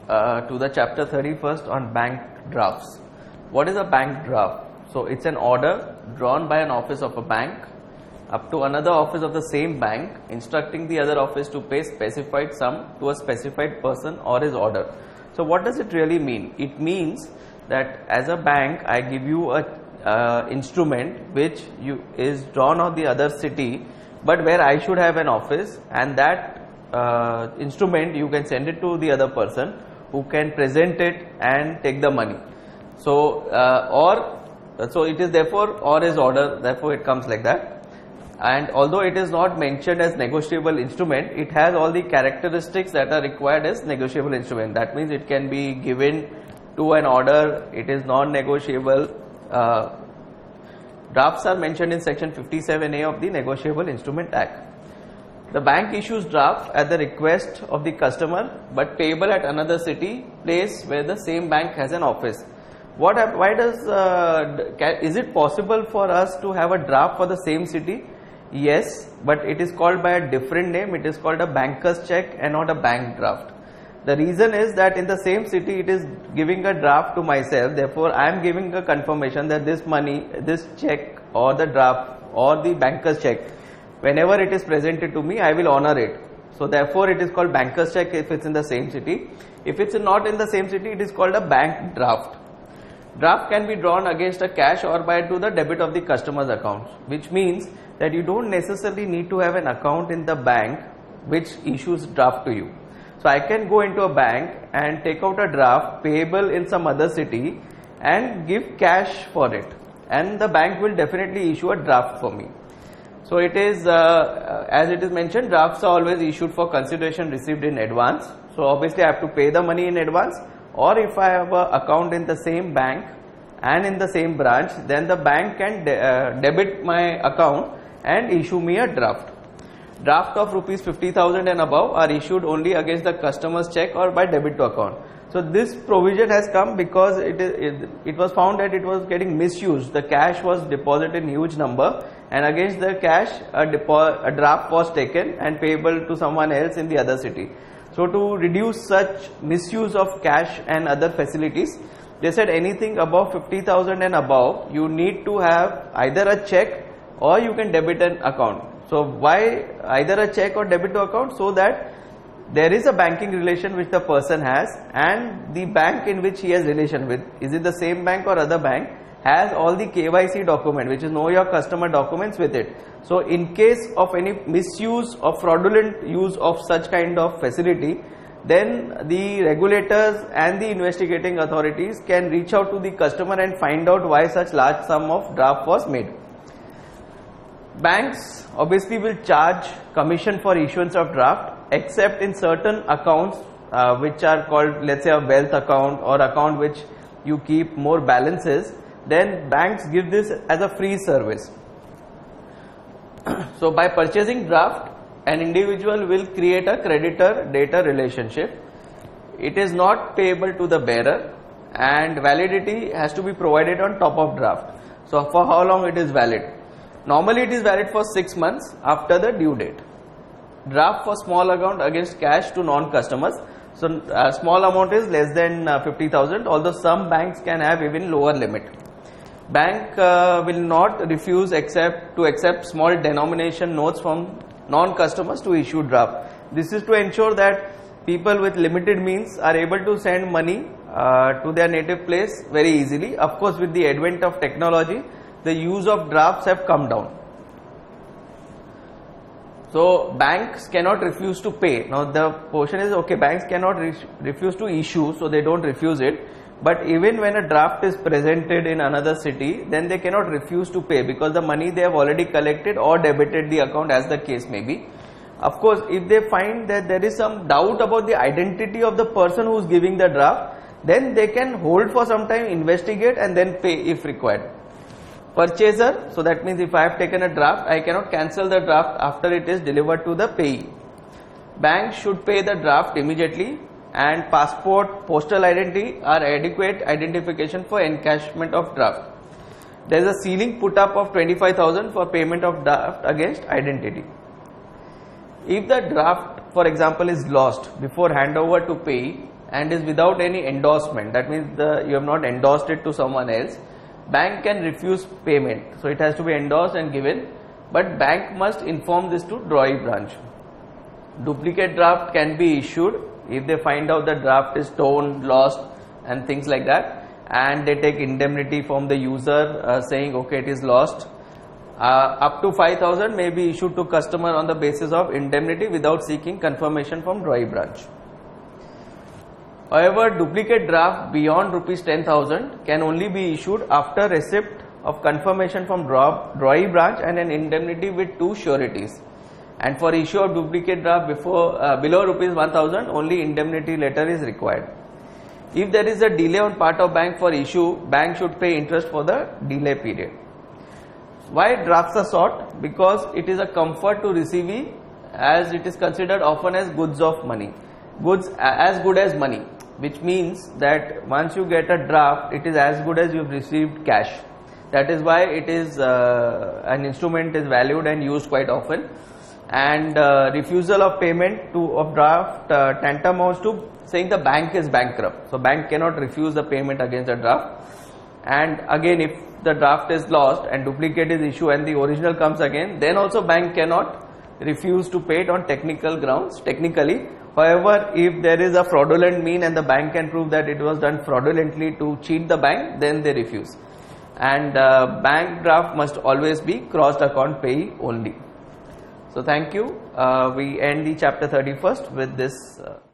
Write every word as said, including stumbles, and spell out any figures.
uh, to the chapter thirty-first on bank drafts. What is a bank draft? So it's an order drawn by an office of a bank up to another office of the same bank, instructing the other office to pay specified sum to a specified person or his order. So what does it really mean? It means that as a bank, I give you a uh, instrument which you is drawn on the other city, but where I should have an office, and that uh, instrument you can send it to the other person who can present it and take the money. So uh, or so it is therefore or is order, therefore it comes like that. And although it is not mentioned as negotiable instrument, it has all the characteristics that are required as negotiable instrument. That means it can be given to an order, it is non-negotiable. Uh, drafts are mentioned in section fifty-seven A of the Negotiable Instrument Act. The bank issues draft at the request of the customer, but payable at another city, place where the same bank has an office. What? Why does? Uh, can, is it possible for us to have a draft for the same city? Yes, but it is called by a different name. It is called a banker's check and not a bank draft. The reason is that in the same city it is giving a draft to myself, therefore I am giving a confirmation that this money, this check or the draft or the banker's check, whenever it is presented to me, I will honor it. So therefore it is called banker's check if it's in the same city. If it's not in the same city, it is called a bank draft. Draft can be drawn against a cash or by to the debit of the customer's account, which means that you don't necessarily need to have an account in the bank which issues draft to you. So I can go into a bank and take out a draft payable in some other city and give cash for it, and the bank will definitely issue a draft for me. So it is uh, as it is mentioned, drafts are always issued for consideration received in advance. So obviously I have to pay the money in advance, or if I have an account in the same bank and in the same branch, then the bank can de uh, debit my account and issue me a draft. Draft of rupees fifty thousand and above are issued only against the customer's check or by debit to account. So this provision has come because it, is, it, it was found that it was getting misused. The cash was deposited in huge number, and against the cash a, a draft was taken and payable to someone else in the other city. So to reduce such misuse of cash and other facilities, they said anything above fifty thousand and above, you need to have either a check or you can debit an account. So why either a check or debit to account? So that there is a banking relation which the person has, and the bank in which he has relation with, is it the same bank or other bank, has all the K Y C document, which is know your customer documents with it. So in case of any misuse or fraudulent use of such kind of facility, then the regulators and the investigating authorities can reach out to the customer and find out why such large sum of draft was made. Banks obviously will charge commission for issuance of draft, except in certain accounts uh, which are called, let's say, a wealth account or account which you keep more balances. Then banks give this as a free service. So by purchasing draft, an individual will create a creditor-debtor relationship. It is not payable to the bearer, and validity has to be provided on top of draft. So for how long it is valid? Normally it is valid for six months after the due date. Draft for small account against cash to non-customers. So uh, small amount is less than uh, fifty thousand, although some banks can have even lower limit. Bank uh, will not refuse accept to accept small denomination notes from non-customers to issue draft. This is to ensure that people with limited means are able to send money uh, to their native place very easily. Of course, with the advent of technology, the use of drafts have come down. So banks cannot refuse to pay. Now the portion is okay, banks cannot re refuse to issue, so they don't refuse it. But even when a draft is presented in another city, then they cannot refuse to pay, because the money they have already collected or debited the account, as the case may be. Of course, if they find that there is some doubt about the identity of the person who is giving the draft, then they can hold for some time, investigate, and then pay if required. Purchaser, so that means if I have taken a draft, I cannot cancel the draft after it is delivered to the payee. Bank should pay the draft immediately, and passport, postal identity are adequate identification for encashment of draft. There is a ceiling put up of twenty-five thousand for payment of draft against identity. If the draft, for example, is lost before handover to payee and is without any endorsement, that means the, you have not endorsed it to someone else, bank can refuse payment. So it has to be endorsed and given, but bank must inform this to drawee branch. Duplicate draft can be issued if they find out the draft is torn, lost and things like that, and they take indemnity from the user uh, saying okay it is lost. Uh, up to five thousand may be issued to customer on the basis of indemnity without seeking confirmation from drawee branch. However, duplicate draft beyond rupees ten thousand can only be issued after receipt of confirmation from draw, drawee branch and an indemnity with two sureties. And for issue of duplicate draft before uh, below rupees one thousand, only indemnity letter is required. If there is a delay on part of bank for issue, bank should pay interest for the delay period. Why drafts are sought? Because it is a comfort to receivee, as it is considered often as goods of money, goods as good as money, which means that once you get a draft, it is as good as you have received cash. That is why it is uh, an instrument is valued and used quite often. And uh, refusal of payment to of draft uh, tantamounts to saying the bank is bankrupt. So bank cannot refuse the payment against the draft. And again, if the draft is lost and duplicate is issued and the original comes again, then also bank cannot refuse to pay it on technical grounds, technically. However, if there is a fraudulent mean and the bank can prove that it was done fraudulently to cheat the bank, then they refuse. And uh, bank draft must always be crossed account payee only. So thank you. Uh, we end the chapter thirty-first with this. Uh